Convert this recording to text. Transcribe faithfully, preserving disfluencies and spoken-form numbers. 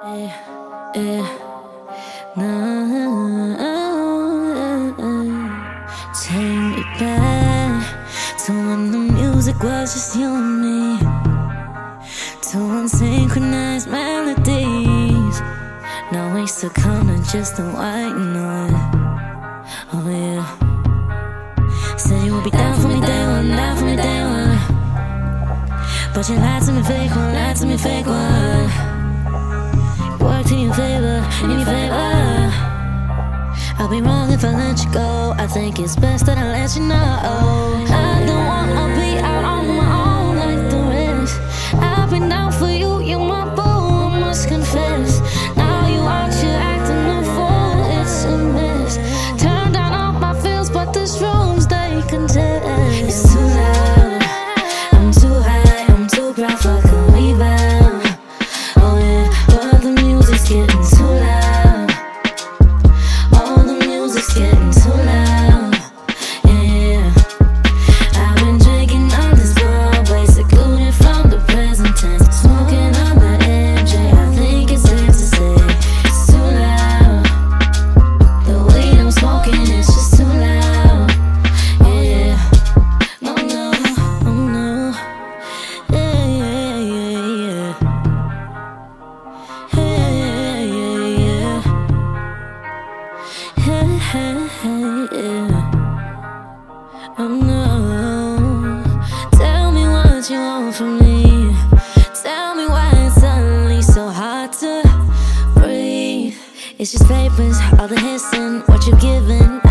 Yeah, yeah, no. Take me back to when the music was just you and me, to unsynchronized melodies. Now we succumb to just a white noise. Oh yeah. Said you would be down for me day one, down for me day one, but you lied to me, fake one, lied to me, fake one. Worked in your favor, in your favor. I'll be wrong if I let you go. I think it's best that I let you know. I don't wanna be out on my own like the rest. I've been down for you, you're my boo, I must confess. Now you out here acting a fool, it's a mess. Turn down all my feels, but this room's they contest. It's too loud, I'm too high, I'm too proud for a rebound. Oh yeah, but the music's getting too loud. Oh, the music's getting too loud. Yeah, I've been drinking on this Broadway, secluded from the present tense, smoking on the M J. I think it's safe to say it's too loud. The weed I'm smoking is just too loud. Yeah, no, no, oh no. Yeah, yeah, yeah, yeah. Hey, yeah, yeah. Hey, hey, hey, yeah. Oh no. Tell me what you want from me. Tell me why it's suddenly so hard to breathe. It's just vapors, all the hissing, what you've given.